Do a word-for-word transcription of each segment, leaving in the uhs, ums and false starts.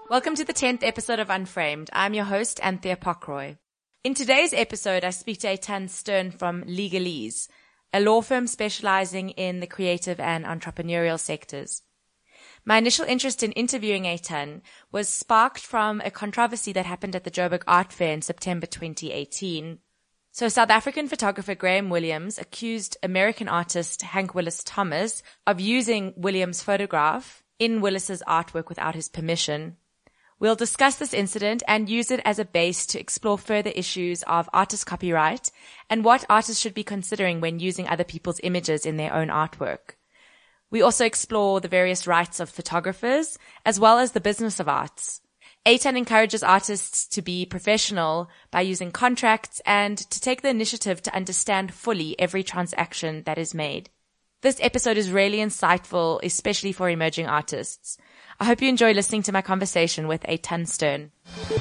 Welcome to the tenth episode of Unframed. I'm your host, Anthea Pockroy. In today's episode, I speak to Eitan Stern from Legalese, a law firm specializing in the creative and entrepreneurial sectors. My initial interest in interviewing Eitan was sparked from a controversy that happened at the Joburg Art Fair in September twenty eighteen. So South African photographer Graham Williams accused American artist Hank Willis Thomas of using Williams' photograph in Willis's artwork without his permission. We'll discuss this incident and use it as a base to explore further issues of artist copyright and what artists should be considering when using other people's images in their own artwork. We also explore the various rights of photographers as well as the business of arts. Eitan encourages artists to be professional by using contracts and to take the initiative to understand fully every transaction that is made. This episode is really insightful, especially for emerging artists. I hope you enjoy listening to my conversation with Eitan Stern.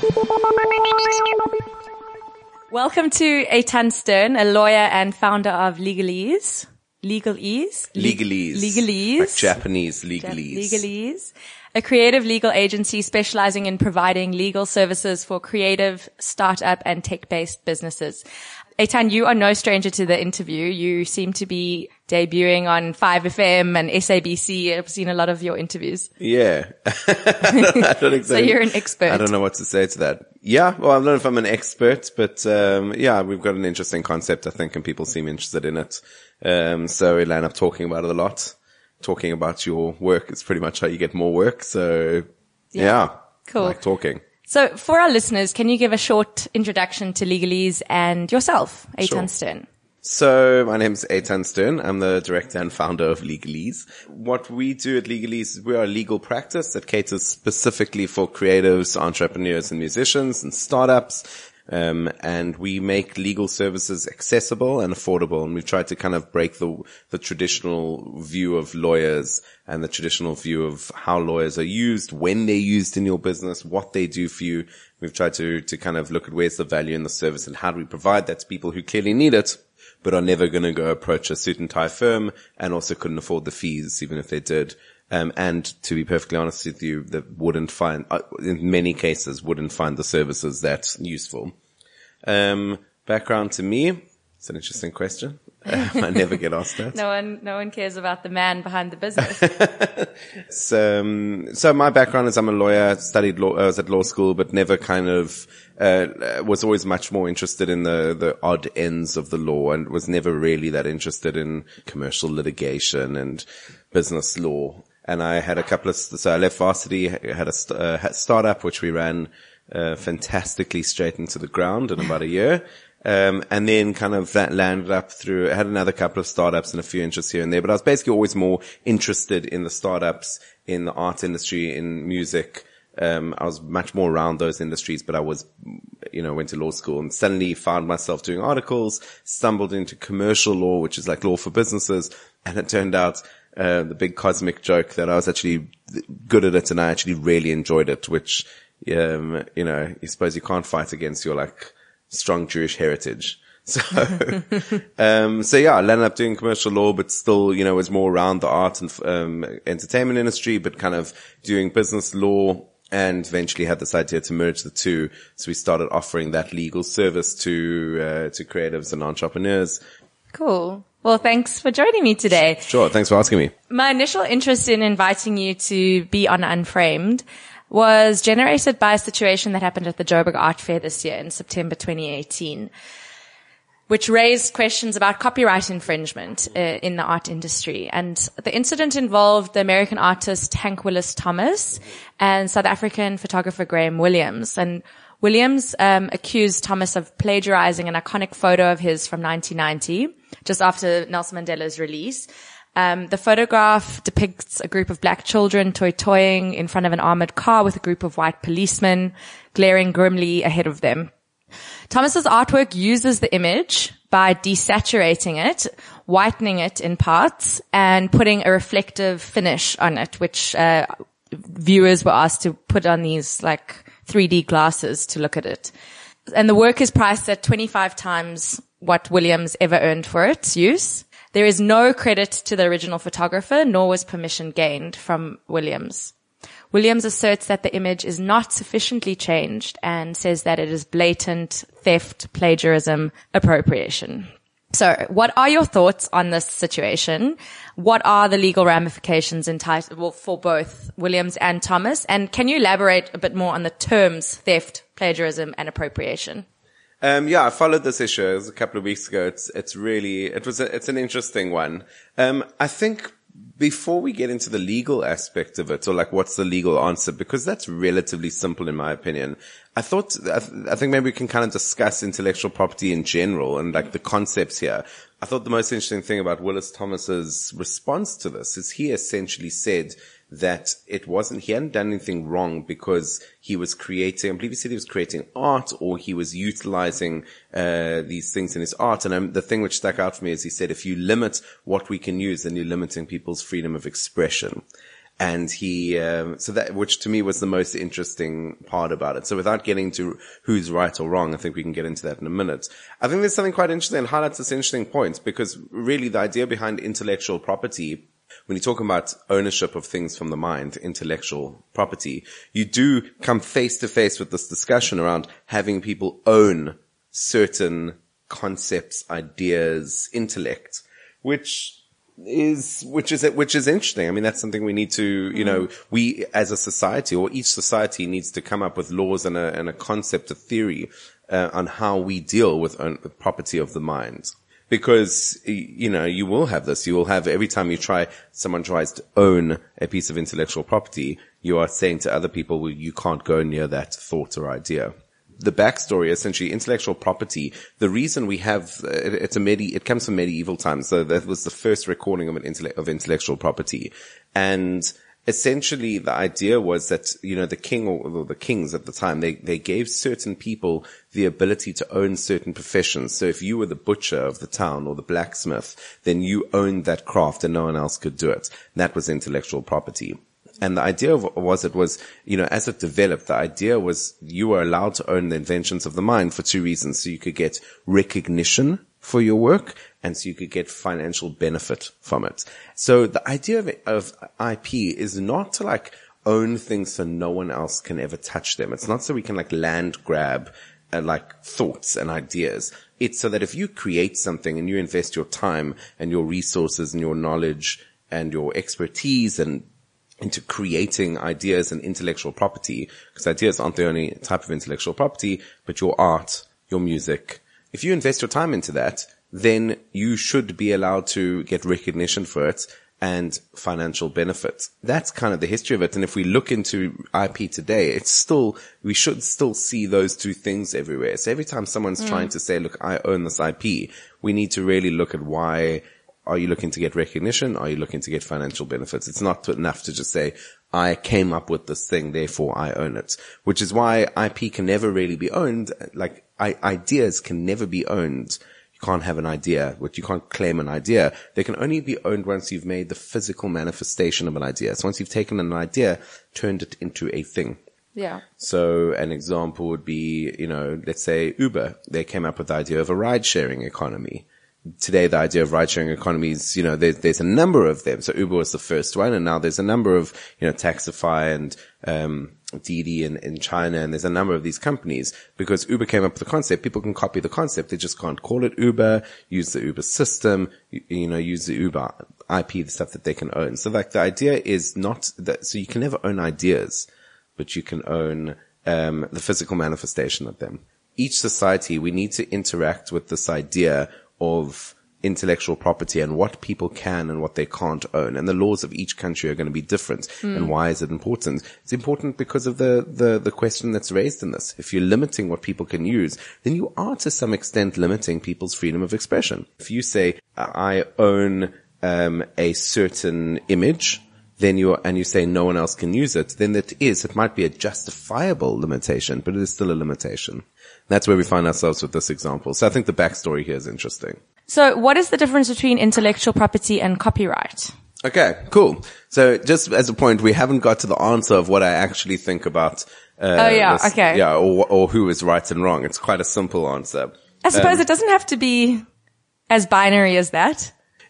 Welcome to Eitan Stern, a lawyer and founder of Legalese. Legalese? Legalese. Legalese. Like Japanese legalese. Legalese. A creative legal agency specializing in providing legal services for creative, startup, and tech-based businesses. Eitan, you are no stranger to the interview. You seem to be debuting on five F M and S A B C. I've seen a lot of your interviews. Yeah. I don't, I don't exactly, so you're an expert. I don't know what to say to that. Yeah, well, I don't know if I'm an expert, but um yeah, we've got an interesting concept, I think, and people seem interested in it. Um so we land up talking about it a lot. Talking about your work is pretty much how you get more work. So yeah, yeah cool. I like talking. So for our listeners, can you give a short introduction to Legalese and yourself, Eitan Sure. Stern? So my name is Eitan Stern. I'm the director and founder of Legalese. What we do at Legalese is we are a legal practice that caters specifically for creatives, entrepreneurs, and musicians and startups. Um, and we make legal services accessible and affordable. And we've tried to kind of break the, the traditional view of lawyers and the traditional view of how lawyers are used, when they're used in your business, what they do for you. We've tried to, to kind of look at where's the value in the service and how do we provide that to people who clearly need it, but are never going to go approach a suit and tie firm and also couldn't afford the fees, even if they did. Um, and to be perfectly honest with you, that wouldn't find, uh, in many cases, wouldn't find the services that useful. Um, background to me. It's an interesting question. Um, I never get asked that. No one, no one cares about the man behind the business. so, um, so my background is I'm a lawyer, studied law, I was at law school, but never kind of, uh, was always much more interested in the, the odd ends of the law and was never really that interested in commercial litigation and business law. And I had a couple of, so I left varsity, had a st- uh, had startup, which we ran, uh, fantastically straight into the ground in about a year. Um, and then kind of that landed up through, I had another couple of startups and a few interests here and there, but I was basically always more interested in the startups, in the art industry, in music. Um, I was much more around those industries, but I was, you know, went to law school and suddenly found myself doing articles, stumbled into commercial law, which is like law for businesses. And it turned out, uh, the big cosmic joke that I was actually good at it and I actually really enjoyed it, which, um, you know, you suppose you can't fight against your like strong Jewish heritage. So, um, so yeah, I landed up doing commercial law, but still, you know, was more around the art and, um, entertainment industry, but kind of doing business law. And eventually had this idea to merge the two. So we started offering that legal service to, uh, to creatives and entrepreneurs. Cool. Well, thanks for joining me today. Sure. Thanks for asking me. My initial interest in inviting you to be on Unframed was generated by a situation that happened at the Joburg Art Fair this year in September twenty eighteen, which raised questions about copyright infringement uh, in the art industry. And the incident involved the American artist Hank Willis Thomas and South African photographer Graham Williams. And Williams um, accused Thomas of plagiarizing an iconic photo of his from nineteen ninety, just after Nelson Mandela's release. Um, the photograph depicts a group of black children toy-toying in front of an armored car with a group of white policemen glaring grimly ahead of them. Thomas's artwork uses the image by desaturating it, whitening it in parts, and putting a reflective finish on it, which uh, viewers were asked to put on these like three D glasses to look at it. And the work is priced at twenty-five times what Williams ever earned for its use. There is no credit to the original photographer, nor was permission gained from Williams. Williams asserts that the image is not sufficiently changed and says that it is blatant theft, plagiarism, appropriation. So what are your thoughts on this situation? What are the legal ramifications entitled, well, for both Williams and Thomas? And can you elaborate a bit more on the terms theft, plagiarism, and appropriation? Um, yeah, I followed this issue. It was a couple of weeks ago. It's, it's really, it was, a, it's an interesting one. Um, I think before we get into the legal aspect of it, or like what's the legal answer, because that's relatively simple in my opinion, I thought, I, th- I think maybe we can kind of discuss intellectual property in general and like the concepts here. I thought the most interesting thing about Willis Thomas's response to this is he essentially said that it wasn't, he hadn't done anything wrong because he was creating, I believe he said he was creating art or he was utilizing, uh, these things in his art. And um, the thing which stuck out for me is he said, if you limit what we can use, then you're limiting people's freedom of expression. And he, um, so that, which to me was the most interesting part about it. So without getting to who's right or wrong, I think we can get into that in a minute. I think there's something quite interesting and highlights this interesting point because really the idea behind intellectual property, when you talk about ownership of things from the mind, intellectual property, you do come face to face with this discussion around having people own certain concepts, ideas, intellect, which is, which is, which is interesting. I mean, that's something we need to, you know, we as a society or each society needs to come up with laws and a, and a concept, a theory, uh, on how we deal with own, the property of the mind. Because, you know, you will have this. You will have every time you try, someone tries to own a piece of intellectual property, you are saying to other people, well, you can't go near that thought or idea. The backstory, essentially, intellectual property, the reason we have, uh, it, it's a medi, it comes from medieval times. So that was the first recording of an intellect, of intellectual property. And essentially the idea was that, you know, the king or the kings at the time, they, they gave certain people the ability to own certain professions. So if you were the butcher of the town or the blacksmith, then you owned that craft and no one else could do it. And that was intellectual property. And the idea of, was it was, you know, as it developed, the idea was you were allowed to own the inventions of the mind for two reasons. So you could get recognition for your work and so you could get financial benefit from it. So the idea of, of I P is not to like own things so no one else can ever touch them. It's not so we can like land grab uh, like thoughts and ideas. It's so that if you create something and you invest your time and your resources and your knowledge and your expertise and into creating ideas and intellectual property, because ideas aren't the only type of intellectual property, but your art, your music. If you invest your time into that, then you should be allowed to get recognition for it and financial benefit. That's kind of the history of it. And if we look into I P today, it's still, we should still see those two things everywhere. So every time someone's mm. trying to say, look, I own this I P, we need to really look at why. Are you looking to get recognition? Are you looking to get financial benefits? It's not enough to just say, I came up with this thing, therefore I own it. Which is why I P can never really be owned. Like, I, ideas can never be owned. You can't have an idea, but you can't claim an idea. They can only be owned once you've made the physical manifestation of an idea. So once you've taken an idea, turned it into a thing. Yeah. So an example would be, you know, let's say Uber. They came up with the idea of a ride-sharing economy. Today, the idea of ride-sharing economies, you know, there's, there's a number of them. So Uber was the first one, and now there's a number of, you know, Taxify and, um, Didi in, in China, and there's a number of these companies. Because Uber came up with the concept, people can copy the concept. They just can't call it Uber, use the Uber system, you, you know, use the Uber I P, the stuff that they can own. So like the idea is not that, so you can never own ideas, but you can own, um, the physical manifestation of them. Each society, we need to interact with this idea of intellectual property and what people can and what they can't own. And the laws of each country are going to be different. Mm. And why is it important? It's important because of the, the, the question that's raised in this. If you're limiting what people can use, then you are to some extent limiting people's freedom of expression. If you say, I own, um, a certain image, then you and you say no one else can use it, then it is, it might be a justifiable limitation, but it is still a limitation. That's where we find ourselves with this example. So I think the backstory here is interesting. So what is the difference between intellectual property and copyright? Okay, cool. So just as a point, we haven't got to the answer of what I actually think about, uh, oh yeah, this, okay. Yeah, or, or who is right and wrong. It's quite a simple answer. I suppose um, it doesn't have to be as binary as that.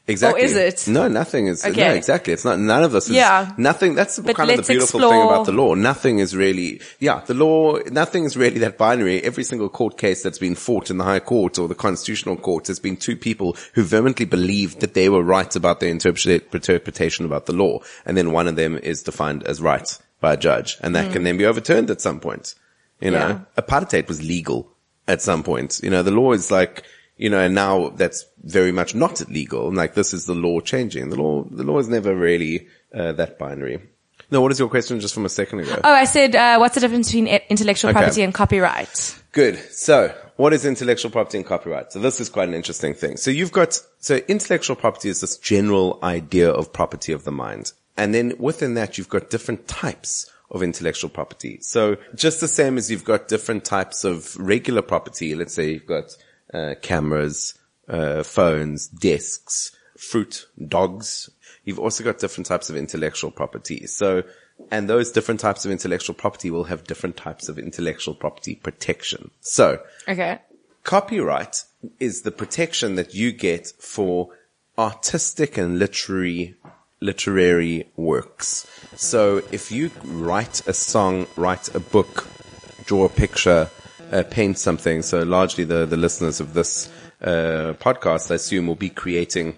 Exactly. Or is it? No, nothing is. Okay. No, exactly. It's not, none of this is, Yeah. nothing, that's the, But kind of the let's beautiful explore- thing about the law. Nothing is really, yeah, the law, nothing is really that binary. Every single court case that's been fought in the High Court or the Constitutional Court has been two people who vehemently believed that they were right about their interpret- interpretation about the law. And then one of them is defined as right by a judge. And that mm. can then be overturned at some point. You know, yeah. apartheid was legal at some point. You know, the law is like, you know, and now that's very much not illegal. Like this is the law changing. The law, the law is never really, uh, that binary. No, what is your question just from a second ago? Oh, I said, uh, what's the difference between intellectual Okay. property and copyright? Good. So what is intellectual property and copyright? So this is quite an interesting thing. So you've got, so intellectual property is this general idea of property of the mind. And then within that, you've got different types of intellectual property. So just the same as you've got different types of regular property. Let's say you've got Uh, cameras, uh, phones, desks, fruit, dogs. You've also got different types of intellectual property. So, and those different types of intellectual property will have different types of intellectual property protection. So, okay. Copyright is the protection that you get for artistic and literary, literary works. So if you write a song, write a book, draw a picture, Uh, paint something. So largely the, the listeners of this, uh, podcast, I assume, will be creating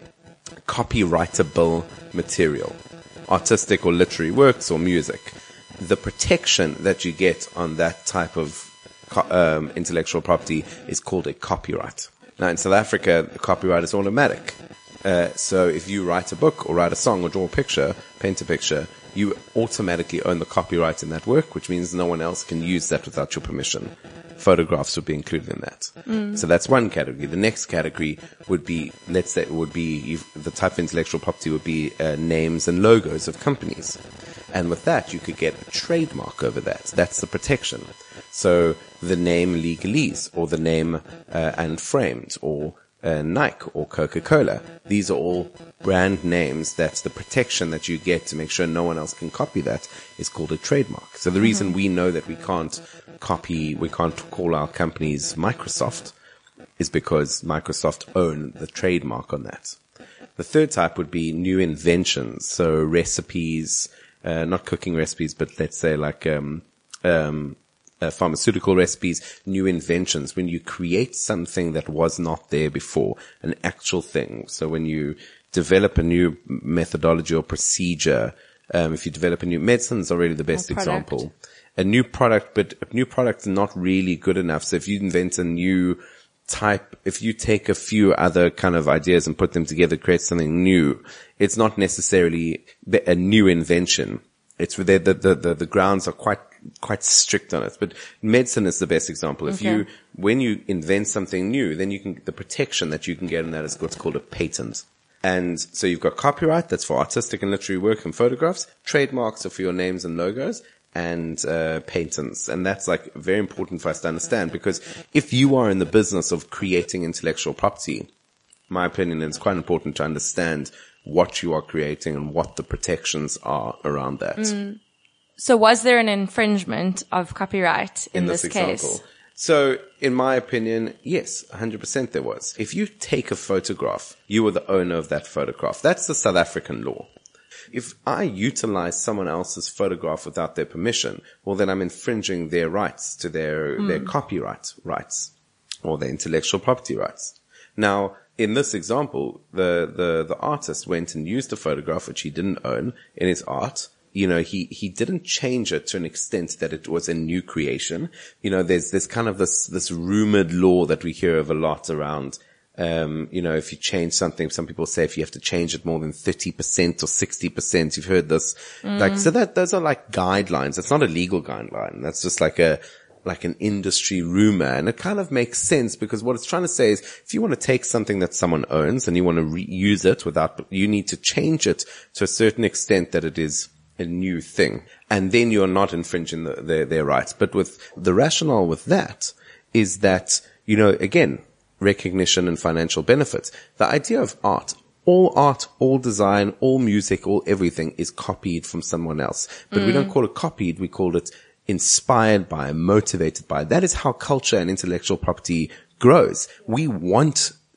copyrightable material, artistic or literary works or music. The protection that you get on that type of, co- um, intellectual property is called a copyright. Now in South Africa, the copyright is automatic. Uh, so if you write a book or write a song or draw a picture, paint a picture, you automatically own the copyright in that work, which means no one else can use that without your permission. Photographs would be included in that. Mm. So that's one category. The next category would be, let's say, would be the type of intellectual property would be uh, names and logos of companies. And with that, you could get a trademark over that. That's the protection. So the name Legalese or the name uh, Unframed or uh, Nike or Coca-Cola. These are all brand names. That's the protection that you get to make sure no one else can copy that is called a trademark. So the reason we know that we can't copy, we can't call our companies Microsoft is because Microsoft own the trademark on that. The third type would be new inventions. So recipes, uh, not cooking recipes, but let's say like, um, um, Uh, pharmaceutical recipes, new inventions, when you create something that was not there before, an actual thing. So when you develop a new methodology or procedure, um, if you develop a new medicine, is already the best example. A new product, but a new product is not really good enough. So if you invent a new type, if you take a few other kind of ideas and put them together, create something new, it's not necessarily a new invention. It's the, the, the, the grounds are quite, quite strict on it. But medicine is the best example. If okay. you, when you invent something new, then you can, the protection that you can get in that is what's called a patent. And so you've got copyright, that's for artistic and literary work and photographs. Trademarks are for your names and logos, and, uh, patents. And that's like very important for us to understand, because if you are in the business of creating intellectual property, my opinion is quite important to understand what you are creating and what the protections are around that. Mm. So was there an infringement of copyright in, in this, this case? Example. So in my opinion, yes, one hundred percent there was. If you take a photograph, you are the owner of that photograph. That's the South African law. If I utilize someone else's photograph without their permission, well then I'm infringing their rights to their, mm. their copyright rights or their intellectual property rights. Now, in this example, the, the, the artist went and used a photograph which he didn't own in his art. You know, he, he didn't change it to an extent that it was a new creation. You know, there's, there's kind of this, this rumored law that we hear of a lot around, um, you know, if you change something, some people say if you have to change it more than thirty percent or sixty percent, you've heard this. Mm. Like, so that, those are like guidelines. It's not a legal guideline. That's just like a, like an industry rumor. And it kind of makes sense because what it's trying to say is if you want to take something that someone owns and you want to reuse it without, you need to change it to a certain extent that it is a new thing. And then you're not infringing the, their, their rights. But with the rationale with that is that, you know, again, recognition and financial benefits. The idea of art, all art, all design, all music, all everything is copied from someone else. But mm. we don't call it copied. We call it inspired by, motivated by. That is how culture and intellectual property grows. We want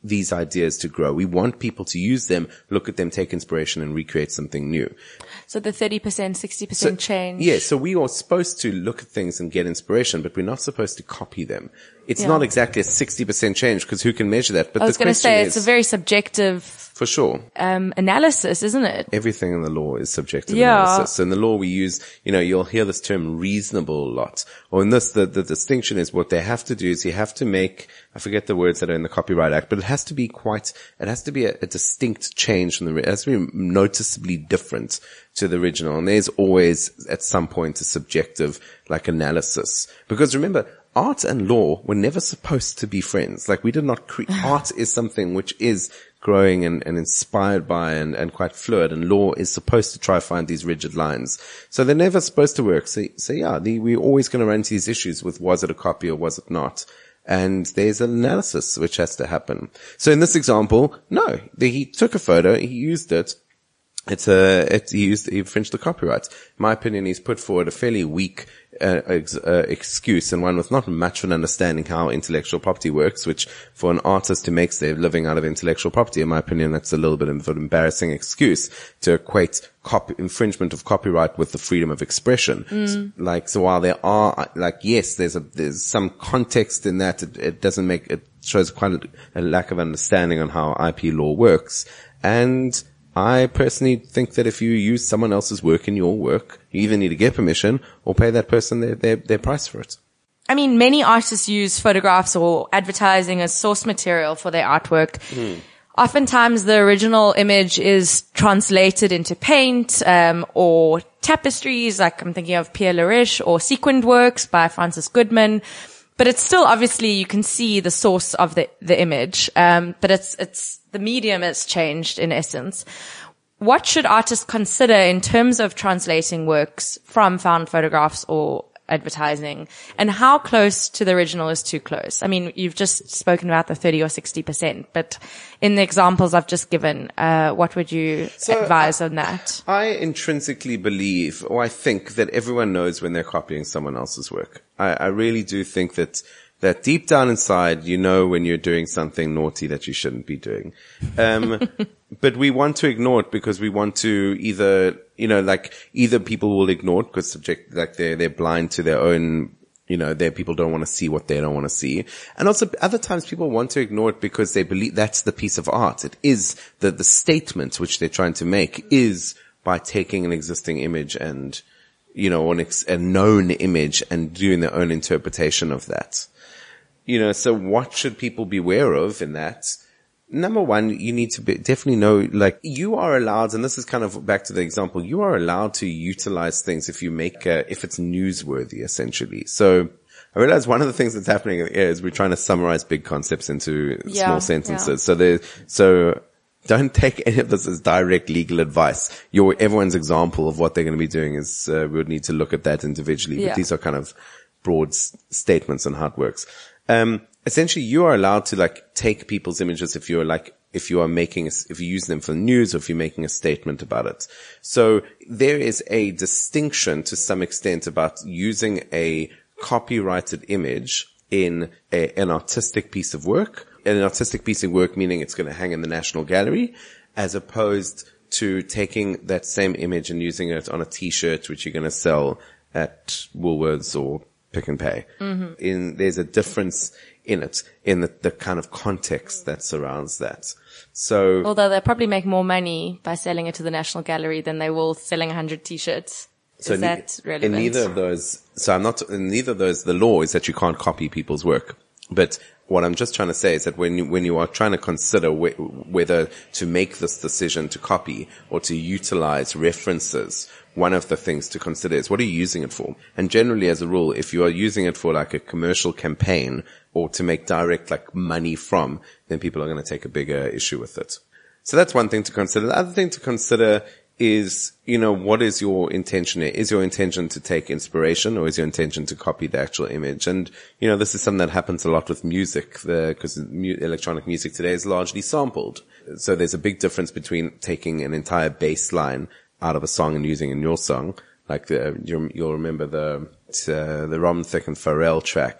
these ideas to grow. We want people to use them, look at them, take inspiration, and recreate something new. So the thirty percent, sixty percent so, change. Yeah, so we are supposed to look at things and get inspiration, but we're not supposed to copy them. It's yeah. not exactly a sixty percent change, because who can measure that? But I was the going to say, it's is, a very subjective for sure. Um, analysis, isn't it? Everything in the law is subjective yeah. analysis. So in the law we use, you know, you'll hear this term reasonable a lot. Or in this, the, the distinction is what they have to do is you have to make, I forget the words that are in the Copyright Act, but it has to be quite, it has to be a, a distinct change from the, it has to be noticeably different to the original. And there's always at some point a subjective, like, analysis. Because remember, art and law were never supposed to be friends. Like, we did not create, art is something which is growing and, and inspired by and, and quite fluid, and law is supposed to try to find these rigid lines. So they're never supposed to work. So, so yeah, the, we're always going to run into these issues with was it a copy or was it not? And there's an analysis which has to happen. So in this example, no, the, he took a photo, he used it. It's a, it, he used, he infringed the copyright. In my opinion, he's put forward a fairly weak uh, ex, uh, excuse, and one with not much of an understanding how intellectual property works, which for an artist who makes their living out of intellectual property, in my opinion, that's a little bit of an embarrassing excuse to equate copy, infringement of copyright with the freedom of expression. Mm. So, like, so while there are, like, yes, there's a, there's some context in that, it, it doesn't make, it shows quite a, a lack of understanding on how I P law works. And I personally think that if you use someone else's work in your work, you either need to get permission or pay that person their, their, their price for it. I mean, many artists use photographs or advertising as source material for their artwork. Mm. Oftentimes the original image is translated into paint, um, or tapestries, like I'm thinking of Pierre Leriche, or sequined works by Francis Goodman. But it's still, obviously, you can see the source of the, the image. Um, but it's, it's, the medium has changed in essence. What should artists consider in terms of translating works from found photographs or advertising? And how close to the original is too close? I mean, you've just spoken about the thirty or sixty percent, but in the examples I've just given, uh, what would you so advise I, on that? I intrinsically believe, or I think, that everyone knows when they're copying someone else's work. I, I really do think that that deep down inside, you know when you're doing something naughty that you shouldn't be doing. Um, but we want to ignore it because we want to either, you know, like, either people will ignore it because subject, like, they're, they're blind to their own, you know, their people don't want to see what they don't want to see. And also, other times people want to ignore it because they believe that's the piece of art. It is the, the statement which they're trying to make is by taking an existing image and, you know, an ex, a known image and doing their own interpretation of that. You know, so what should people beware of in that? Number one, you need to be, definitely know, like, you are allowed, and this is kind of back to the example, you are allowed to utilize things if you make, uh, if it's newsworthy, essentially. So I realize one of the things that's happening here is we're trying to summarize big concepts into yeah, small sentences. Yeah. So there, so don't take any of this as direct legal advice. Your, everyone's example of what they're going to be doing is, uh, we would need to look at that individually, yeah. But these are kind of broad s- statements on how it works. Um, essentially you are allowed to, like, take people's images if you're like, if you are making, a, if you use them for news or if you're making a statement about it. So there is a distinction to some extent about using a copyrighted image in a, an artistic piece of work, an artistic piece of work meaning it's going to hang in the National Gallery, as opposed to taking that same image and using it on a t-shirt which you're going to sell at Woolworths or Pick and Pay. Mm-hmm. In, there's a difference in it, in the, the kind of context that surrounds that. So, although they'll probably make more money by selling it to the National Gallery than they will selling a hundred t-shirts. So is that ne- relevant? In neither of those, so I'm not, in neither of those, the law is that you can't copy people's work. But what I'm just trying to say is that when you, when you are trying to consider wh- whether to make this decision to copy or to utilize references, one of the things to consider is what are you using it for? And generally, as a rule, if you are using it for like a commercial campaign or to make direct like money from, then people are going to take a bigger issue with it. So that's one thing to consider. The other thing to consider is, you know, what is your intention? Is your intention to take inspiration or is your intention to copy the actual image? And, you know, this is something that happens a lot with music, because mu- electronic music today is largely sampled. So there's a big difference between taking an entire bass line out of a song and using in your song. Like the, you, you'll remember the, uh, the Rom Thicke and Pharrell track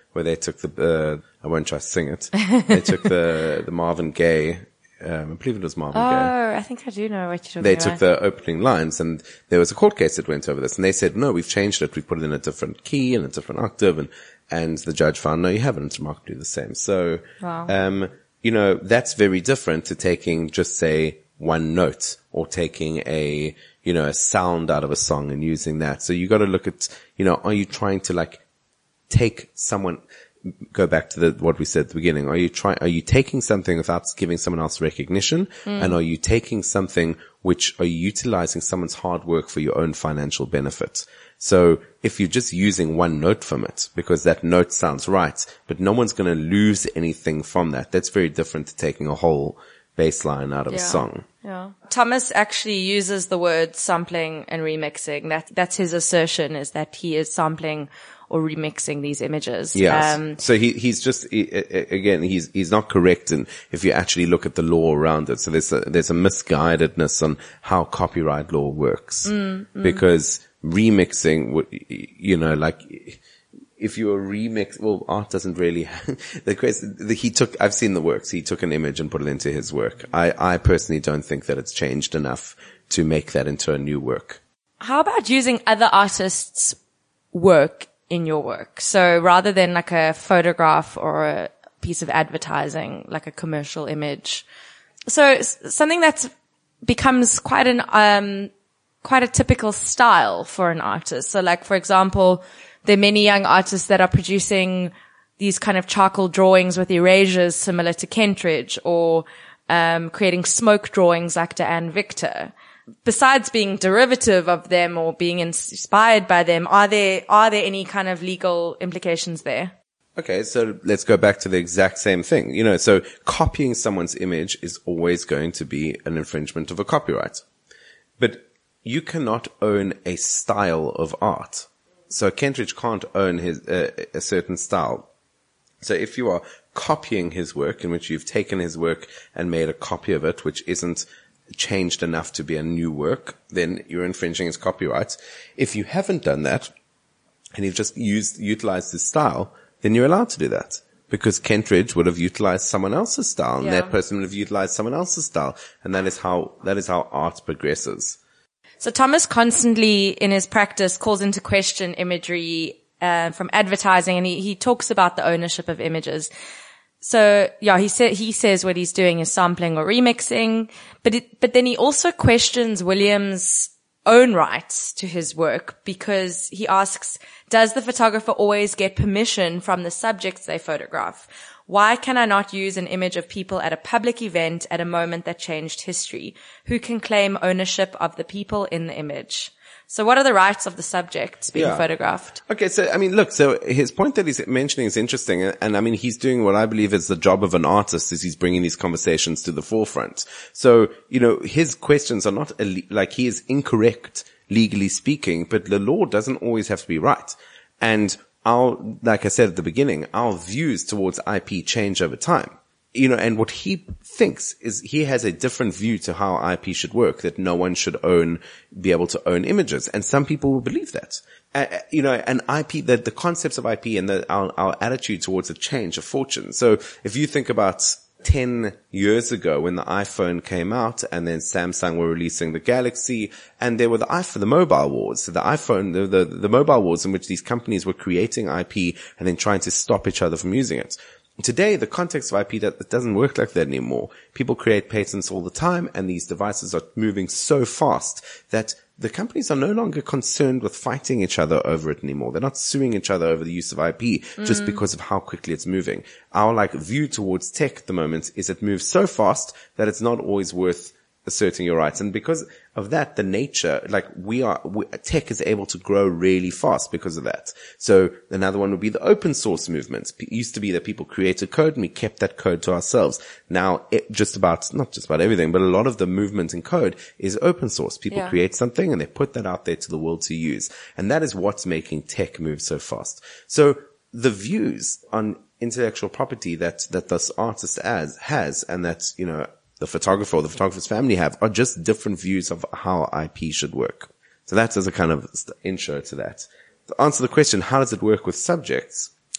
where they took the, uh, I won't try to sing it. They took the, the Marvin Gaye, um, I believe it was Marvin oh, Gaye. Oh, I think I do know what you're talking They about. took the opening lines, and there was a court case that went over this, and they said, no, we've changed it. We've put it in a different key and a different octave, and, and the judge found, no, you haven't. It's remarkably the same. So, wow. um, you know, that's very different to taking just say one note or taking a, you know, a sound out of a song and using that. So you got to look at, you know, are you trying to like take someone, go back to the, what we said at the beginning. Are you trying, are you taking something without giving someone else recognition? Mm. And are you taking something which are you utilizing someone's hard work for your own financial benefit? So if you're just using one note from it because that note sounds right, but no one's going to lose anything from that, that's very different to taking a whole bass line out of yeah. a song. Yeah. Thomas actually uses the word sampling and remixing. That, that's his assertion, is that he is sampling or remixing these images. Yes. Um, so he, he's just, he, again, he's, he's not correct in, if you actually look at the law around it. So there's a, there's a misguidedness on how copyright law works. Mm, mm. Because remixing would, you know, like, if you were remix, well, art doesn't really, the question, the, he took, I've seen the works, he took an image and put it into his work. I, I personally don't think that it's changed enough to make that into a new work. How about using other artists' work in your work? So rather than like a photograph or a piece of advertising, like a commercial image. So something that's becomes quite an, um, quite a typical style for an artist. So like, for example, there are many young artists that are producing these kind of charcoal drawings with erasures similar to Kentridge, or um creating smoke drawings like Diane Victor. Besides being derivative of them or being inspired by them, are there are there any kind of legal implications there? Okay, so let's go back to the exact same thing. You know, so copying someone's image is always going to be an infringement of a copyright. But you cannot own a style of art. So Kentridge can't own his uh, a certain style. So if you are copying his work, in which you've taken his work and made a copy of it, which isn't changed enough to be a new work, then you're infringing his copyrights. If you haven't done that, and you've just used utilized his style, then you're allowed to do that. Because Kentridge would have utilized someone else's style, and yeah. that person would have utilized someone else's style. And that is how, that is how art progresses. So Thomas constantly in his practice calls into question imagery uh, from advertising, and he, he talks about the ownership of images. So yeah, he said, he says what he's doing is sampling or remixing, but it, but then he also questions Williams' own rights to his work, because he asks, does the photographer always get permission from the subjects they photograph? Why can I not use an image of people at a public event at a moment that changed history? Who can claim ownership of the people in the image? So what are the rights of the subjects being yeah. photographed? Okay, so, I mean, look, so his point that he's mentioning is interesting, and, and I mean, he's doing what I believe is the job of an artist, is he's bringing these conversations to the forefront. So, you know, his questions are not, like, he is incorrect, legally speaking, but the law doesn't always have to be right. And our, like I said at the beginning, our views towards I P change over time. You know, and what he thinks is he has a different view to how I P should work, that no one should own, be able to own images. And some people will believe that. Uh, you know, and I P, the, the concepts of I P and the, our, our attitude towards a change of fortune. So if you think about ten years ago when the iPhone came out, and then Samsung were releasing the Galaxy, and there were the iPhone, the mobile wars. So the iPhone, the, the, the mobile wars in which these companies were creating I P and then trying to stop each other from using it. Today, the context of I P, that, that doesn't work like that anymore. People create patents all the time, and these devices are moving so fast that the companies are no longer concerned with fighting each other over it anymore. They're not suing each other over the use of I P mm. just because of how quickly it's moving. Our like view towards tech at the moment is it moves so fast that it's not always worth asserting your rights. And because of that, the nature, like we are, we, tech is able to grow really fast because of that. So another one would be the open source movement. It used to be that people created code and we kept that code to ourselves. Now it just about, not just about everything, but a lot of the movement in code is open source. People yeah. create something and they put that out there to the world to use. And that is what's making tech move so fast. So the views on intellectual property that, that this artist has, has, and that, you know, the photographer or the photographer's family have are just different views of how I P should work. So that's as a kind of intro to that. To answer the question, how does it work with subjects?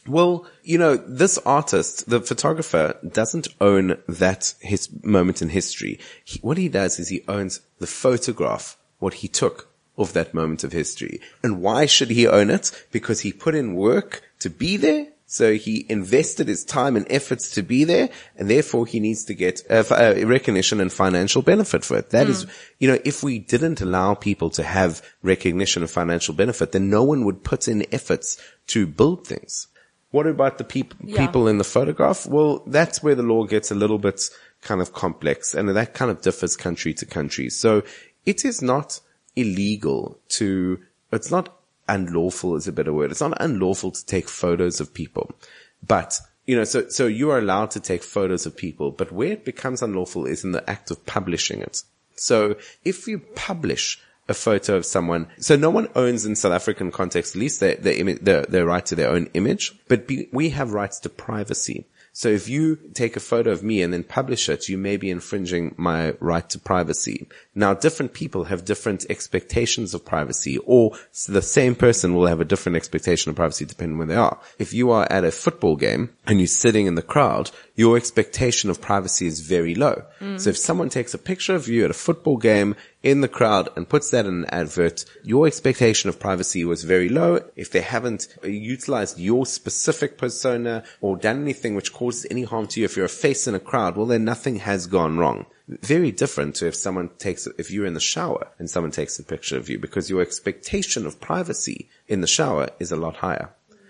Well, you know, this artist, the photographer, doesn't own that his moment in history. He, what he does is he owns the photograph, what he took of that moment of history. And why should he own it? Because he put in work to be there. So he invested his time and efforts to be there, and therefore he needs to get uh, uh, recognition and financial benefit for it. That mm. is, you know, if we didn't allow people to have recognition and financial benefit, then no one would put in efforts to build things. What about the peop- yeah. people in the photograph? Well, that's where the law gets a little bit kind of complex, and that kind of differs country to country. So it is not illegal to, it's not unlawful is a better word. It's not unlawful to take photos of people, but you know, so, so you are allowed to take photos of people, but where it becomes unlawful is in the act of publishing it. So if you publish a photo of someone, so no one owns in South African context, at least their, their image, their, their right to their own image, but be, we have rights to privacy. So if you take a photo of me and then publish it, you may be infringing my right to privacy. Now, different people have different expectations of privacy, or the same person will have a different expectation of privacy depending on where they are. If you are at a football game and you're sitting in the crowd, your expectation of privacy is very low. Mm. So if someone takes a picture of you at a football game in the crowd and puts that in an advert, your expectation of privacy was very low. If they haven't utilized your specific persona or done anything which causes any harm to you, if you're a face in a crowd, well, then nothing has gone wrong. Very different to if someone takes, if you're in the shower and someone takes a picture of you, because your expectation of privacy in the shower is a lot higher.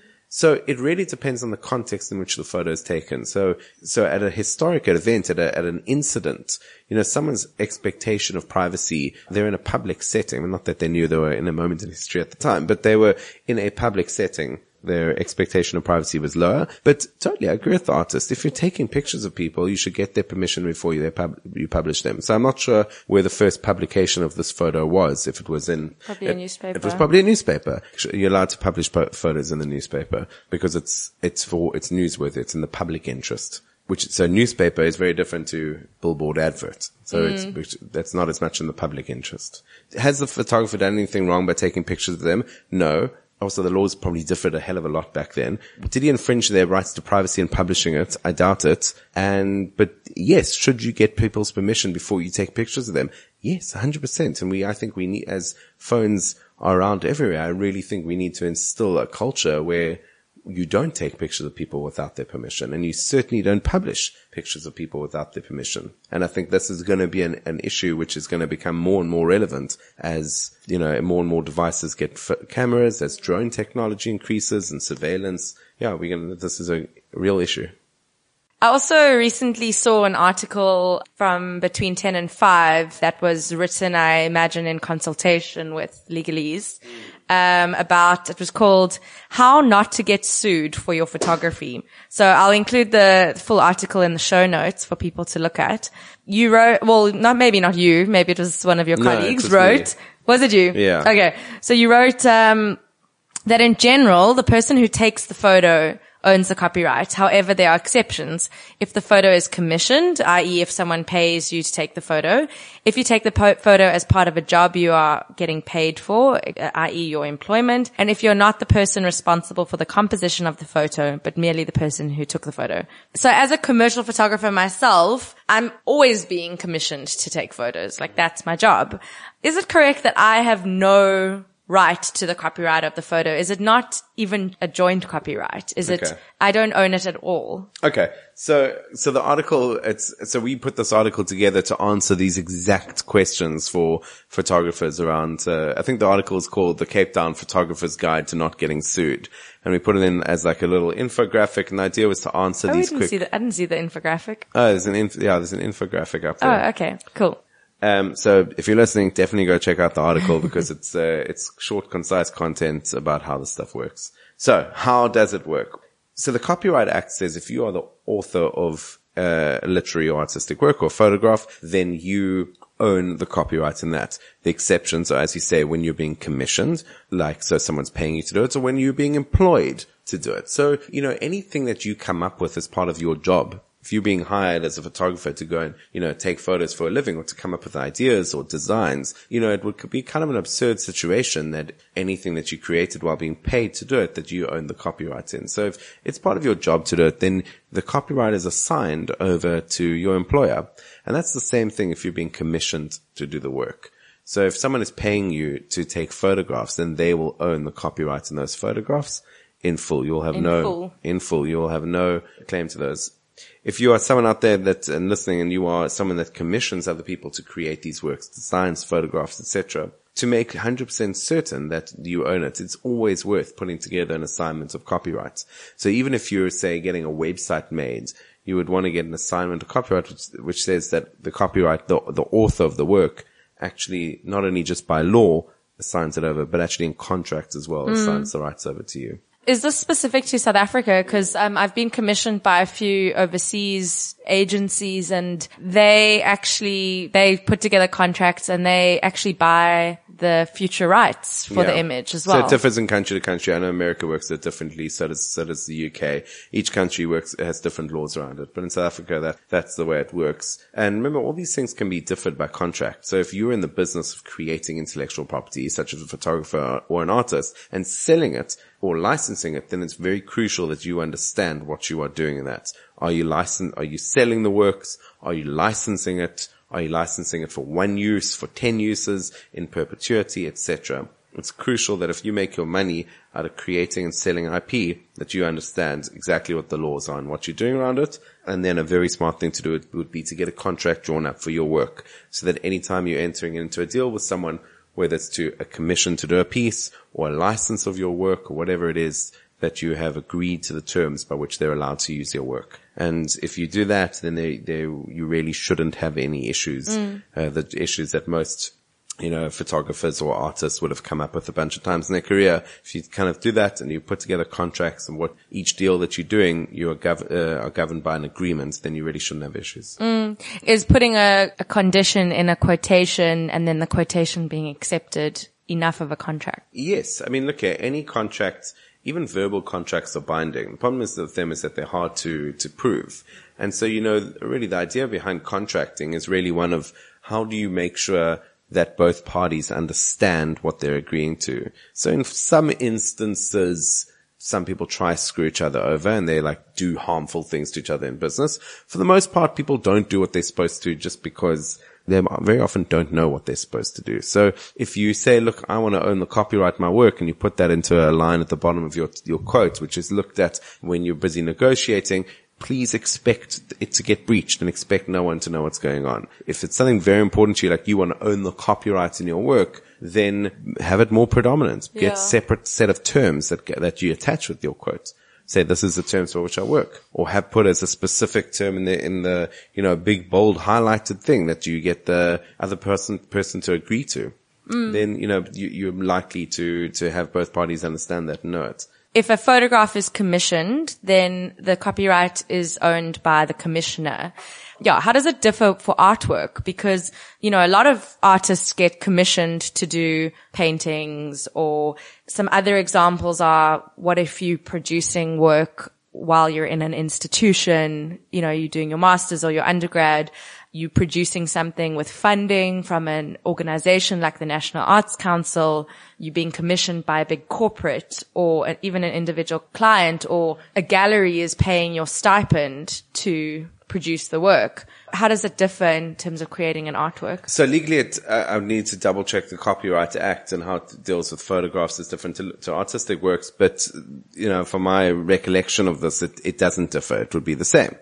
So it really depends on the context in which the photo is taken. So, so at a historic event, at a, at an incident, you know, someone's expectation of privacy, they're in a public setting. Not that they knew they were in a moment in history at the time, but they were in a public setting. Their expectation of privacy was lower. But totally, I agree with the artist. If you're taking pictures of people, you should get their permission before you, pub- you publish them. So I'm not sure where the first publication of this photo was, if it was in... Probably a newspaper. It was probably a newspaper. You're allowed to publish po- photos in the newspaper because it's, it's for, it's newsworthy. It's in the public interest. Which, so newspaper is very different to billboard advert. So mm. it's, which, that's not as much in the public interest. Has the photographer done anything wrong by taking pictures of them? No. Also, the laws probably differed a hell of a lot back then. Did he infringe their rights to privacy in publishing it? I doubt it. And, but yes, should you get people's permission before you take pictures of them? Yes, one hundred percent. And we, I think we need, as phones are around everywhere, I really think we need to instill a culture where you don't take pictures of people without their permission, and you certainly don't publish pictures of people without their permission. And I think this is going to be an, an issue which is going to become more and more relevant as, you know, more and more devices get f- cameras, as drone technology increases and surveillance. Yeah, we're going to, this is a real issue. I also recently saw an article from Between ten and five that was written, I imagine, in consultation with legalese, um, about, it was called How Not to Get Sued for Your Photography. So I'll include the full article in the show notes for people to look at. You wrote, well, not, maybe not you, maybe it was one of your no, colleagues wrote. Me. Was it you? Yeah. Okay. So you wrote, um, that in general, the person who takes the photo owns the copyright. However, there are exceptions. If the photo is commissioned, that is if someone pays you to take the photo, if you take the po- photo as part of a job you are getting paid for, that is your employment, and if you're not the person responsible for the composition of the photo, but merely the person who took the photo. So as a commercial photographer myself, I'm always being commissioned to take photos. Like, that's my job. Is it correct that I have no right to the copyright of the photo? Is it not even a joint copyright? Is okay. it, I don't own it at all? Okay. So, so the article, it's, so we put this article together to answer these exact questions for photographers around, uh, I think the article is called The Cape Town Photographer's Guide to Not Getting Sued. And we put it in as like a little infographic, and the idea was to answer oh, these didn't quick. See the, I didn't see the infographic. Oh, there's an inf- yeah, there's an infographic up there. Oh, okay. Cool. Um, so if you're listening, definitely go check out the article because it's, uh, it's short, concise content about how this stuff works. So how does it work? So the Copyright Act says if you are the author of uh, a literary or artistic work or photograph, then you own the copyright in that. The exceptions are, as you say, when you're being commissioned, like, so someone's paying you to do it, or when you're being employed to do it. So, you know, anything that you come up with as part of your job if you're being hired as a photographer to go and, you know, take photos for a living or to come up with ideas or designs, you know, it would be kind of an absurd situation that anything that you created while being paid to do it, that you own the copyright in. So if it's part of your job to do it, then the copyright is assigned over to your employer. And that's the same thing if you're being commissioned to do the work. So if someone is paying you to take photographs, then they will own the copyright in those photographs in full. You'll have in no, full. in full, you'll have no claim to those. If you are someone out there that and listening and you are someone that commissions other people to create these works, designs, photographs, et cetera, to make one hundred percent certain that you own it, it's always worth putting together an assignment of copyright. So even if you're, say, getting a website made, you would want to get an assignment of copyright which, which says that the copyright, the, the author of the work, actually not only just by law assigns it over, but actually in contract as well, mm. assigns the rights over to you. Is this specific to South Africa? Because um, I've been commissioned by a few overseas agencies, and they actually they put together contracts and they actually buy the future rights for yeah. the image as well. So it differs in country to country. I know America works it differently. So does so does the U K. Each country works has different laws around it. But in South Africa, that that's the way it works. And remember, all these things can be differed by contract. So if you're in the business of creating intellectual property, such as a photographer or an artist, and selling it or licensing it, then it's very crucial that you understand what you are doing in that. Are you licensing? Are you selling the works? Are you licensing it? Are you licensing it for one use, for ten uses, in perpetuity, et cetera? It's crucial that if you make your money out of creating and selling I P, that you understand exactly what the laws are and what you're doing around it. And then a very smart thing to do would be to get a contract drawn up for your work, so that anytime you're entering into a deal with someone, whether it's to a commission to do a piece or a license of your work or whatever it is, that you have agreed to the terms by which they're allowed to use your work. And if you do that, then they, they, you really shouldn't have any issues, mm. uh, the issues that most, you know, photographers or artists would have come up with a bunch of times in their career. If you kind of do that and you put together contracts and what each deal that you're doing, you are, gov- uh, are governed by an agreement, then you really shouldn't have issues. Mm. Is putting a, a condition in a quotation and then the quotation being accepted enough of a contract? Yes. I mean, look at any contract. Even verbal contracts are binding. The problem is with them is that they're hard to, to prove. And so, you know, really the idea behind contracting is really one of how do you make sure that both parties understand what they're agreeing to. So in some instances, some people try to screw each other over and they like do harmful things to each other in business. For the most part, people don't do what they're supposed to just because they very often don't know what they're supposed to do. So if you say, look, I want to own the copyright of my work, and you put that into a line at the bottom of your, your quote, which is looked at when you're busy negotiating, please expect it to get breached and expect no one to know what's going on. If it's something very important to you, like you want to own the copyright in your work, then have it more predominant. Yeah. Get separate set of terms that, that you attach with your quote. Say this is the terms for which I work, or have put as a specific term in the, in the, you know, big, bold, highlighted thing that you get the other person, person to agree to. Mm. Then, you know, you, you're likely to, to have both parties understand that and know it. If a photograph is commissioned, then the copyright is owned by the commissioner. Yeah, how does it differ for artwork? Because, you know, a lot of artists get commissioned to do paintings, or some other examples are, what if you're producing work while you're in an institution, you know, you're doing your master's or your undergrad, you producing something with funding from an organization like the National Arts Council, you being commissioned by a big corporate or even an individual client, or a gallery is paying your stipend to produce the work. How does it differ in terms of creating an artwork? So legally, it, uh, I would need to double check the Copyright Act and how it deals with photographs is different to, to artistic works. But, you know, from my recollection of this, it, it doesn't differ. It would be the same.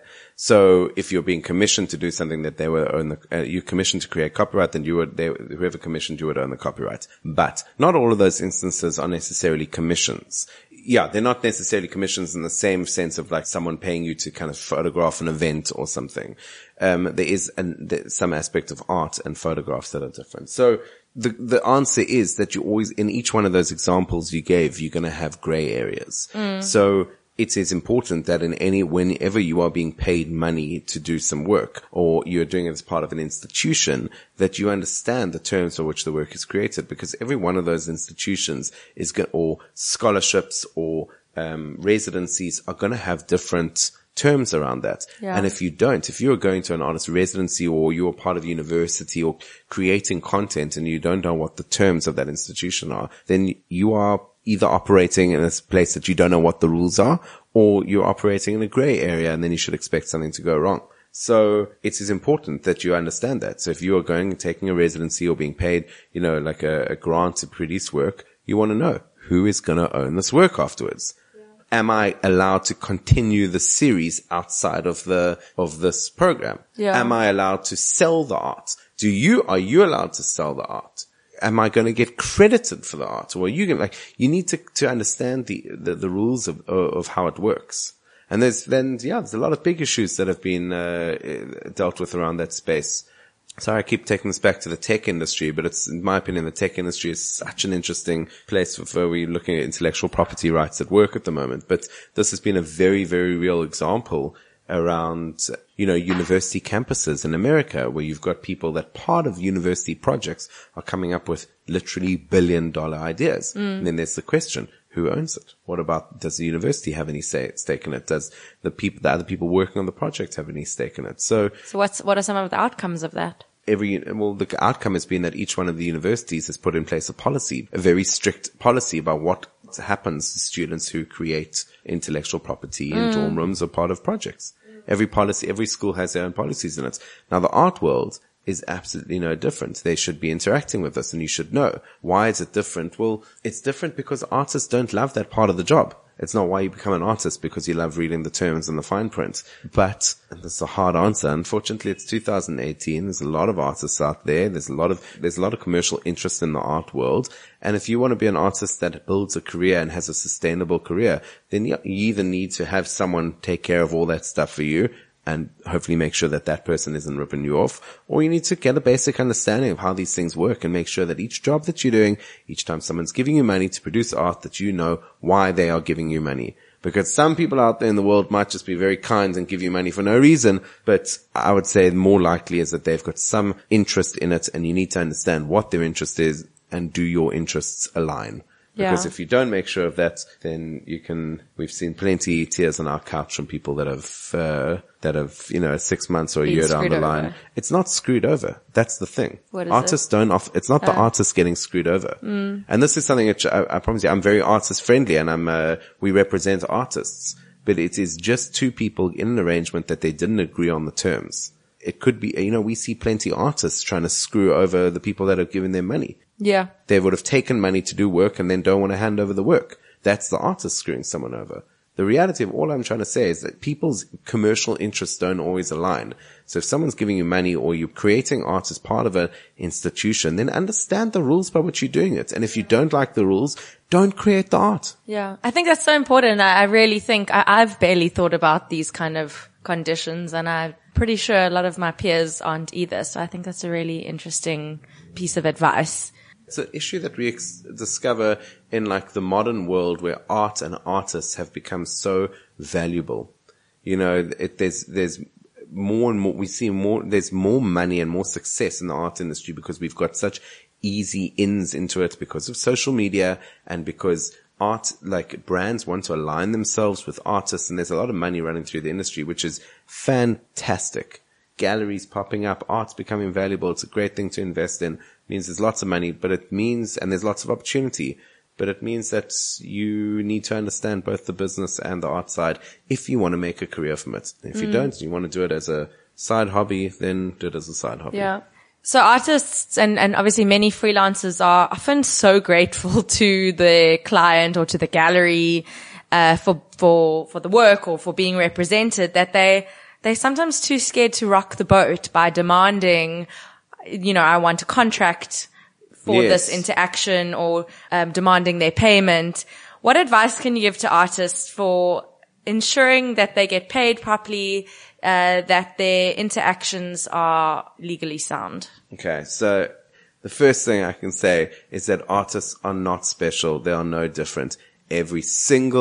So if you're being commissioned to do something that they were own the, uh, you commissioned to create copyright, then you would, they, whoever commissioned you would own the copyright. But not all of those instances are necessarily commissions. Yeah, they're not necessarily commissions in the same sense of like someone paying you to kind of photograph an event or something. Um, there is an, there, some aspect of art and photographs that are different. So the, the answer is that you always, in each one of those examples you gave, you're going to have gray areas. Mm. So it is important that in any, whenever you are being paid money to do some work, or you're doing it as part of an institution, that you understand the terms for which the work is created, because every one of those institutions is going, or scholarships or um, residencies are going to have different terms around that. Yeah. And if you don't, if you're going to an artist residency or you're part of university or creating content and you don't know what the terms of that institution are, then you are either operating in a place that you don't know what the rules are, or you're operating in a gray area and then you should expect something to go wrong. So it is important that you understand that. So if you are going and taking a residency or being paid, you know, like a, a grant to produce work, you want to know who is going to own this work afterwards. Yeah. Am I allowed to continue the series outside of the, of this program? Yeah. Am I allowed to sell the art? Do you, are you allowed to sell the art? Am I going to get credited for the art? Or are you going to, like, you need to, to understand the, the, the rules of, of how it works. And there's then, yeah, there's a lot of big issues that have been, uh, dealt with around that space. Sorry, I keep taking this back to the tech industry, but it's, in my opinion, the tech industry is such an interesting place for, for we're looking at intellectual property rights at work at the moment. But this has been a very, very real example around, you know, university campuses in America, where you've got people that part of university projects are coming up with literally billion dollar ideas. Mm. And then there's the question, who owns it? What about, does the university have any say, stake in it? Does the people, the other people working on the project have any stake in it? So, so what's, what are some of the outcomes of that? Every, well, the outcome has been that each one of the universities has put in place a policy, a very strict policy about what happens to students who create intellectual property in mm. dorm rooms or part of projects. Every policy, every school has their own policies in it. Now, the art world is absolutely no different. They should be interacting with us, and you should know. Why is it different? Well, it's different because artists don't love that part of the job. It's not why you become an artist, because you love reading the terms and the fine print. But, and this is a hard answer, unfortunately it's two thousand eighteen. There's a lot of artists out there. There's a lot of, there's a lot of commercial interest in the art world. And if you want to be an artist that builds a career and has a sustainable career, then you either need to have someone take care of all that stuff for you and hopefully make sure that that person isn't ripping you off, or you need to get a basic understanding of how these things work and make sure that each job that you're doing, each time someone's giving you money to produce art, that you know why they are giving you money. Because some people out there in the world might just be very kind and give you money for no reason, but I would say more likely is that they've got some interest in it, and you need to understand what their interest is and do your interests align. Because yeah. if you don't make sure of that, then you can, we've seen plenty tears on our couch from people that have, uh, that have, you know, six months or a Being year down the over. line. It's not screwed over. That's the thing. What is Artists it? don't off, it's not the uh. artists getting screwed over. Mm. And this is something that I, I promise you, I'm very artist friendly, and I'm, uh, we represent artists, but it is just two people in an arrangement that they didn't agree on the terms. It could be, you know, we see plenty of artists trying to screw over the people that have given them money. Yeah. They would have taken money to do work and then don't want to hand over the work. That's the artist screwing someone over. The reality of all I'm trying to say is that people's commercial interests don't always align. So if someone's giving you money or you're creating art as part of an institution, then understand the rules by which you're doing it. And if you don't like the rules, don't create the art. Yeah. I think that's so important. I really think I, I've barely thought about these kind of conditions, and I'm pretty sure a lot of my peers aren't either. So I think that's a really interesting piece of advice. It's an issue that we ex- discover in like the modern world, where art and artists have become so valuable. You know, it, there's, there's more and more, we see more, there's more money and more success in the art industry because we've got such easy ins into it because of social media, and because art, like brands want to align themselves with artists, and there's a lot of money running through the industry, which is fantastic. Galleries popping up, art's becoming valuable. It's a great thing to invest in. It means there's lots of money, but it means, and there's lots of opportunity, but it means that you need to understand both the business and the art side if you want to make a career from it. If mm. you don't, you want to do it as a side hobby, then do it as a side hobby. Yeah. So artists and, and obviously many freelancers are often so grateful to the client or to the gallery, uh, for, for, for the work or for being represented, that they, they're sometimes too scared to rock the boat by demanding, you know, I want a contract for yes. this interaction, or um, demanding their payment. What advice can you give to artists for ensuring that they get paid properly, uh, that their interactions are legally sound? Okay, so the first thing I can say is that artists are not special. They are no different. Every single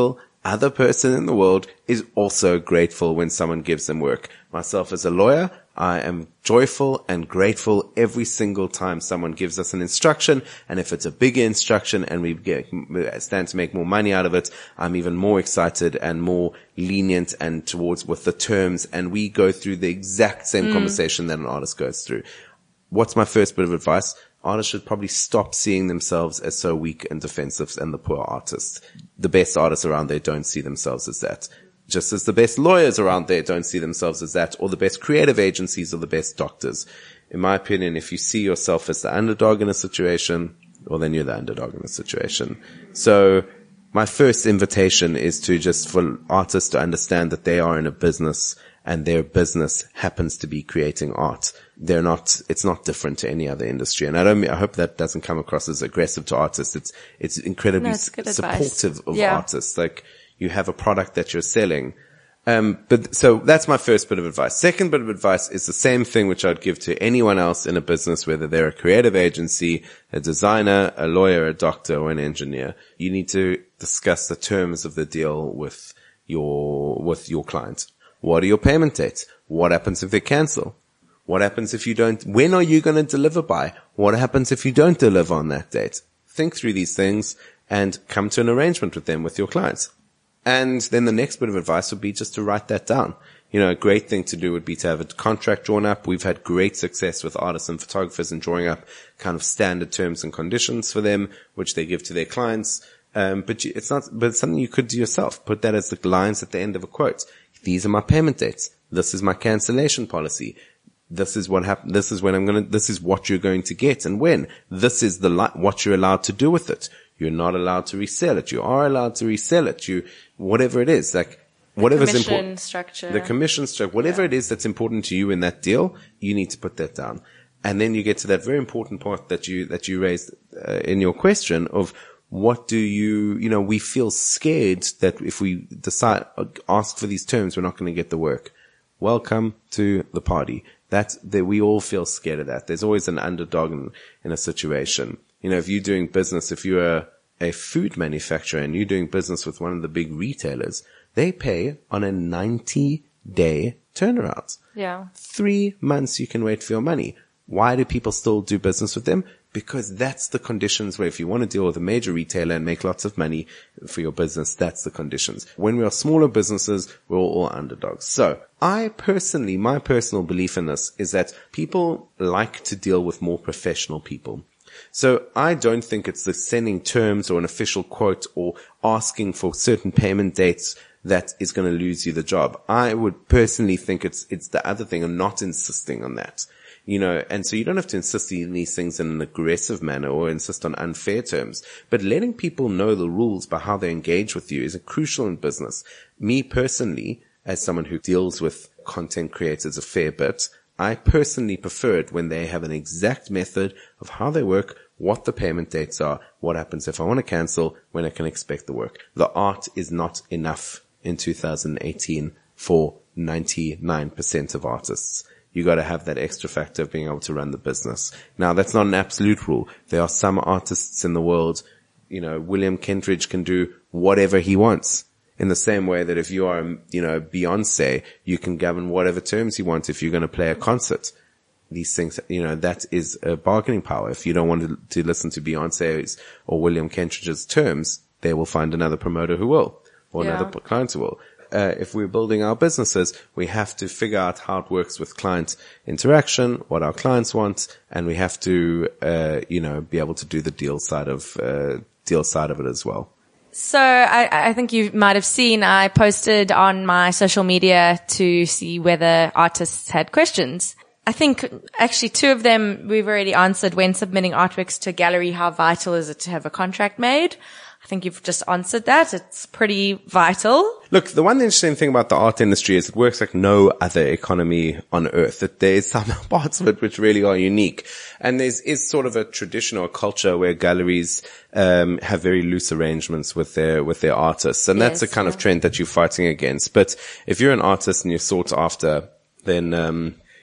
other person in the world is also grateful when someone gives them work. Myself as a lawyer, I am joyful and grateful every single time someone gives us an instruction. And if it's a bigger instruction and we get, stand to make more money out of it, I'm even more excited and more lenient and towards with the terms. And we go through the exact same mm. conversation that an artist goes through. What's my first bit of advice? Artists should probably stop seeing themselves as so weak and defensive and the poor artists. The best artists around there don't see themselves as that. Just as the best lawyers around there don't see themselves as that, or the best creative agencies or the best doctors. In my opinion, if you see yourself as the underdog in a situation, well, then you're the underdog in a situation. So my first invitation is to just for artists to understand that they are in a business and their business happens to be creating art. They're not, it's not different to any other industry. And I don't, I hope that doesn't come across as aggressive to artists. It's, it's incredibly no, it's supportive of yeah. artists. Like, you have a product that you're selling. Um, but so that's my first bit of advice. Second bit of advice is the same thing which I'd give to anyone else in a business, whether they're a creative agency, a designer, a lawyer, a doctor, or an engineer. You need to discuss the terms of the deal with your, with your client. What are your payment dates? What happens if they cancel? What happens if you don't? When are you going to deliver by? What happens if you don't deliver on that date? Think through these things and come to an arrangement with them, with your clients. And then the next bit of advice would be just to write that down. You know, a great thing to do would be to have a contract drawn up. We've had great success with artists and photographers in drawing up kind of standard terms and conditions for them, which they give to their clients. Um, but you, it's not, but it's something you could do yourself. Put that as the lines at the end of a quote. These are my payment dates. This is my cancellation policy. This is what happened. This is when I'm going to, this is what you're going to get and when. This is the, li- what you're allowed to do with it. You're not allowed to resell it. You are allowed to resell it. You, whatever it is, like, whatever's important. The commission structure. The commission structure. Whatever yeah. it is that's important to you in that deal, you need to put that down. And then you get to that very important part that you, that you raised uh, in your question of what do you, you know, we feel scared that if we decide, ask for these terms, we're not going to get the work. Welcome to the party. That's, that we all feel scared of that. There's always an underdog in, in a situation. You know, if you're doing business, if you're a, a food manufacturer and you're doing business with one of the big retailers, they pay on a ninety day turnaround. Yeah. Three months you can wait for your money. Why do people still do business with them? Because that's the conditions where if you want to deal with a major retailer and make lots of money for your business, that's the conditions. When we are smaller businesses, we're all underdogs. So I personally, my personal belief in this is that people like to deal with more professional people. So I don't think it's the sending terms or an official quote or asking for certain payment dates that is going to lose you the job. I would personally think it's, it's the other thing and not insisting on that. You know, and so you don't have to insist on these things in an aggressive manner or insist on unfair terms, but letting people know the rules by how they engage with you is crucial in business. Me personally, as someone who deals with content creators a fair bit, I personally prefer it when they have an exact method of how they work, what the payment dates are, what happens if I want to cancel, when I can expect the work. The art is not enough in two thousand eighteen for ninety-nine percent of artists. You got to have that extra factor of being able to run the business. Now, that's not an absolute rule. There are some artists in the world, you know, William Kentridge can do whatever he wants. In the same way that if you are, you know, Beyonce, you can govern whatever terms you want if you're going to play a concert. These things, you know, that is a bargaining power. If you don't want to, to listen to Beyonce's or William Kentridge's terms, they will find another promoter who will, or yeah. another client who will. Uh, if we're building our businesses, we have to figure out how it works with client interaction, what our clients want, and we have to, uh, you know, be able to do the deal side of, uh, deal side of it as well. So I, I think you might have seen I posted on my social media to see whether artists had questions. I think actually two of them we've already answered. When submitting artworks to a gallery, how vital is it to have a contract made? I think you've just answered that. It's pretty vital. Look, the one interesting thing about the art industry is it works like no other economy on earth. That there's some parts of it which really are unique. And there's is sort of a tradition or a culture where galleries um have very loose arrangements with their with their artists. And that's yes, the kind yeah. of trend that you're fighting against. But if you're an artist and you're sought after, then um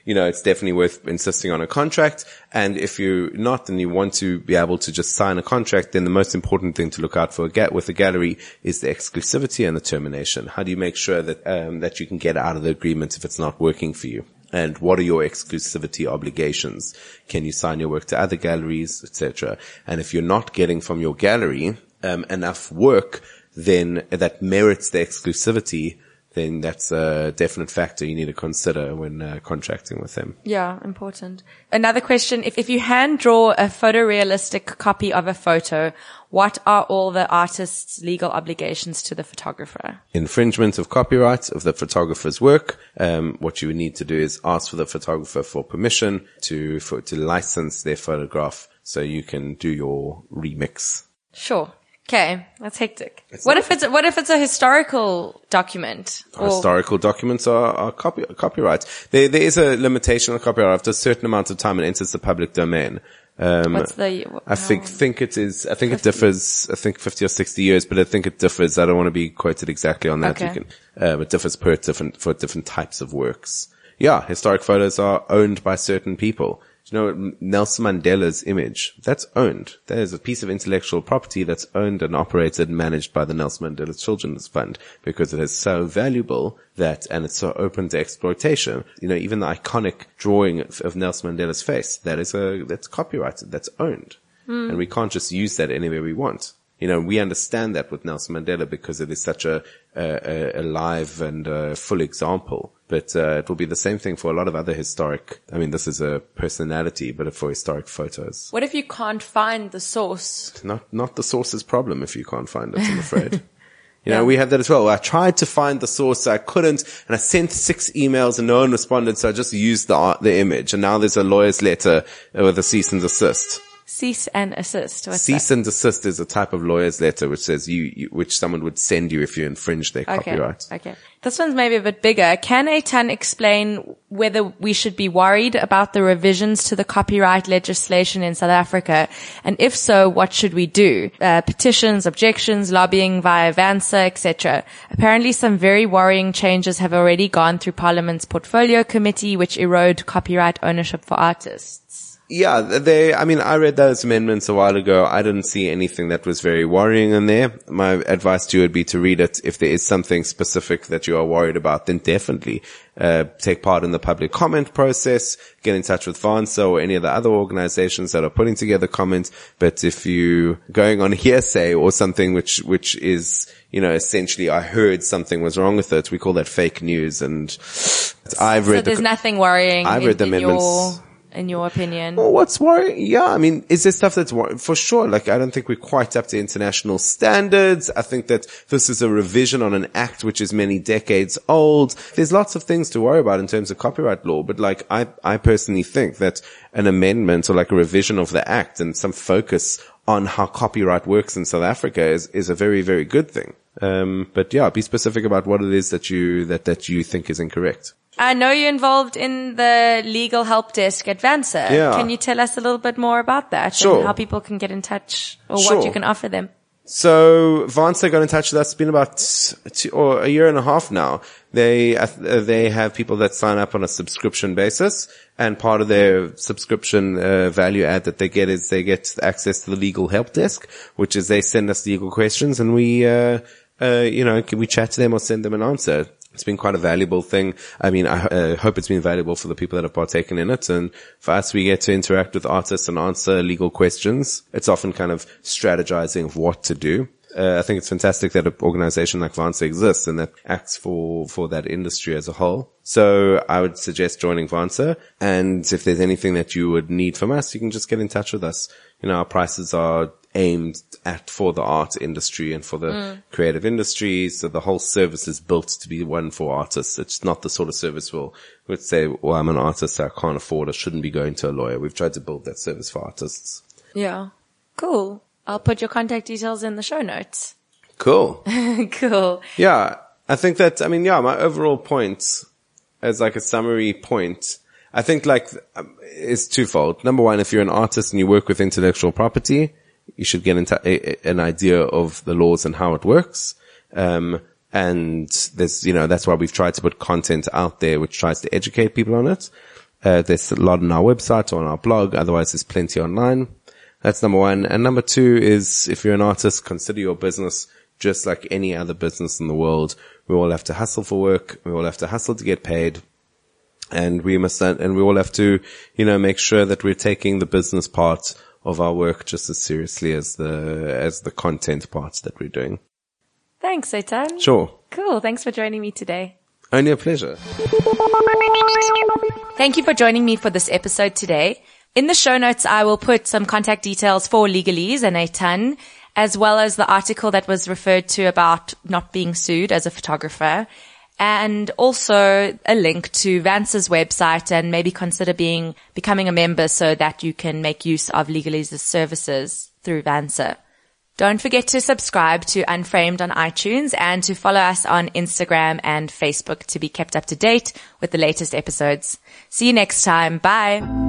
you know, it's definitely worth insisting on a contract. And if you're not and you want to be able to just sign a contract, then the most important thing to look out for with a gallery is the exclusivity and the termination. How do you make sure that, um, that you can get out of the agreement if it's not working for you? And what are your exclusivity obligations? Can you sign your work to other galleries, et cetera? And if you're not getting from your gallery um, enough work, then that merits the exclusivity, then that's a definite factor you need to consider when uh, contracting with them. Yeah, important. Another question, if, if you hand draw a photorealistic copy of a photo, what are all the artist's legal obligations to the photographer? Infringement of copyright of the photographer's work. Um, what you would need to do is ask for the photographer for permission to, for, to license their photograph so you can do your remix. Sure. Okay, that's hectic. It's what if it's what if it's a historical document? Or historical documents are, are copy, copyright. There there is a limitation on copyright. After a certain amount of time, it enters the public domain. Um, What's the? I think think it is. I think fifty? It differs. I think fifty or sixty years, but I think it differs. I don't want to be quoted exactly on that. Okay. You can, uh, it differs per different for different types of works. Yeah, historic photos are owned by certain people. You know, Nelson Mandela's image, that's owned. That is a piece of intellectual property that's owned and operated and managed by the Nelson Mandela Children's Fund because it is so valuable that, and it's so open to exploitation. You know, even the iconic drawing of, of Nelson Mandela's face, that is a, that's copyrighted, that's owned. Mm. And we can't just use that anywhere we want. You know, we understand that with Nelson Mandela because it is such a, a, a live and a full example. But uh, it will be the same thing for a lot of other historic, I mean, this is a personality, but for historic photos. What if you can't find the source? Not not the source's problem if you can't find it, I'm afraid. You yeah. know, we have that as well. I tried to find the source, I couldn't, and I sent six emails and no one responded, so I just used the art, the image. And now there's a lawyer's letter with a cease and desist. Cease and assist. What's Cease that? and desist is a type of lawyer's letter which says you, you, which someone would send you if you infringe their okay. copyright. Okay. This one's maybe a bit bigger. Can Eitan explain whether we should be worried about the revisions to the copyright legislation in South Africa? And if so, what should we do? Uh, petitions, objections, lobbying via VANSA, et cetera. Apparently some very worrying changes have already gone through Parliament's Portfolio Committee, which erode copyright ownership for artists. Yeah, they, I mean, I read those amendments a while ago. I didn't see anything that was very worrying in there. My advice to you would be to read it. If there is something specific that you are worried about, then definitely, uh, take part in the public comment process, get in touch with VANSA or any of the other organizations that are putting together comments. But if you going on hearsay or something which, which is, you know, essentially I heard something was wrong with it, we call that fake news. And I've read so there's the, nothing worrying I've read in, the amendments. Your... In your opinion? Well, what's worrying? Yeah, I mean, is there stuff that's worrying? For sure. Like, I don't think we're quite up to international standards. I think that this is a revision on an act which is many decades old. There's lots of things to worry about in terms of copyright law, but like, I, I personally think that an amendment or like a revision of the act and some focus on how copyright works in South Africa is, is a very, very good thing. Um, but yeah, be specific about what it is that you, that, that you think is incorrect. I know you're involved in the legal help desk at VANSA. Yeah. Can you tell us a little bit more about that? Sure. And how people can get in touch or Sure. what you can offer them? So VANSA got in touch with us. It's been about two, or a year and a half now. They, uh, they have people that sign up on a subscription basis, and part of their subscription uh, value add that they get is they get access to the legal help desk, which is they send us legal questions and we, uh, uh, you know, can we chat to them or send them an answer? It's been quite a valuable thing. I mean, I uh, hope it's been valuable for the people that have partaken in it. And for us, we get to interact with artists and answer legal questions. It's often kind of strategizing of what to do. Uh, I think it's fantastic that an organization like VANSA exists and that acts for, for that industry as a whole. So I would suggest joining VANSA. And if there's anything that you would need from us, you can just get in touch with us. You know, our prices are aimed at for the art industry and for the mm. creative industry. So the whole service is built to be one for artists. It's not the sort of service we'll, we'd say, well, I'm an artist, so I can't afford, I shouldn't be going to a lawyer. We've tried to build that service for artists. Yeah. Cool. I'll put your contact details in the show notes. Cool. Cool. Yeah. I think that, I mean, yeah, my overall point as like a summary point, I think like is twofold. Number one, if you're an artist and you work with intellectual property, you should get into a, an idea of the laws and how it works. Um, and there's, you know, that's why we've tried to put content out there which tries to educate people on it. Uh, there's a lot on our website or on our blog. Otherwise, there's plenty online. That's number one. And number two is, if you're an artist, consider your business just like any other business in the world. We all have to hustle for work. We all have to hustle to get paid. And we must, and we all have to, you know, make sure that we're taking the business part of our work just as seriously as the, as the content parts that we're doing. Thanks, Eitan. Sure. Cool. Thanks for joining me today. Only a pleasure. Thank you for joining me for this episode today. In the show notes, I will put some contact details for Legalese and Eitan, as well as the article that was referred to about not being sued as a photographer, and also a link to Vance's website, and maybe consider being, becoming a member so that you can make use of Legalese's services through Vance. Don't forget to subscribe to Unframed on iTunes and to follow us on Instagram and Facebook to be kept up to date with the latest episodes. See you next time. Bye.